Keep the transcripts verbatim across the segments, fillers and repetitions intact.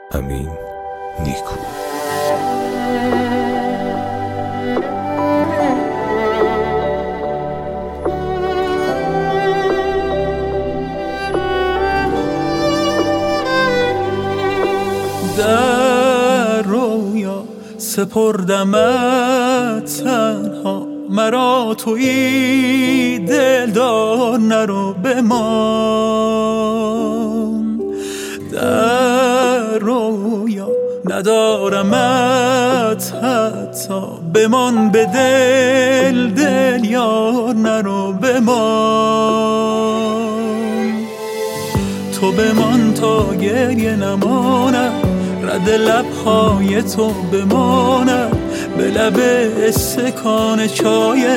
امین نیکو. در رویا سپردمت تنها، مرا تویی دلدار نرو بمان. در رویا ندارمت حتی، بمان به دل دل یار نرو بمان. تو بمان تا گریه نماند، رد لبهای تو بماند به لب استکان چای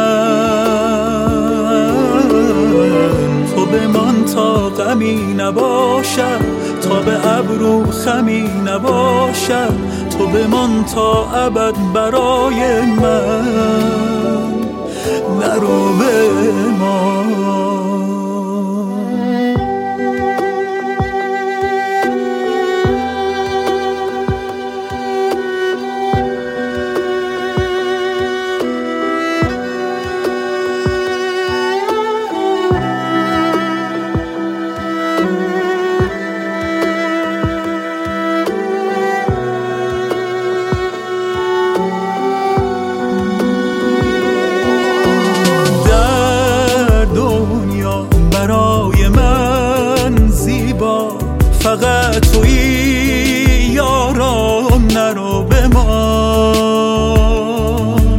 من. تو بمان تا غمی نباشد، تا به ابرو خمی نباشد. تو بمان تا ابد برای من، نرو بمان. برای من زیبا فقط تویی یارم، نرو بمان.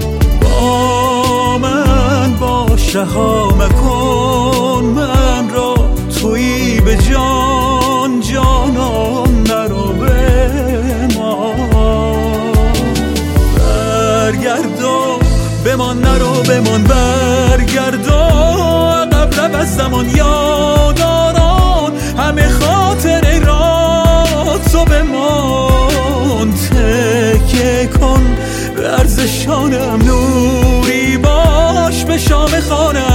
با من باش، رها مکن من را، تویی به جان جانم، نرو بمان. برگردو بمان، نرو بمان، برگردو عقب از زمان یاداران، همه خاطره را تو بمان. تکیه کن به ارزشانم، نوری باش به شام خانم.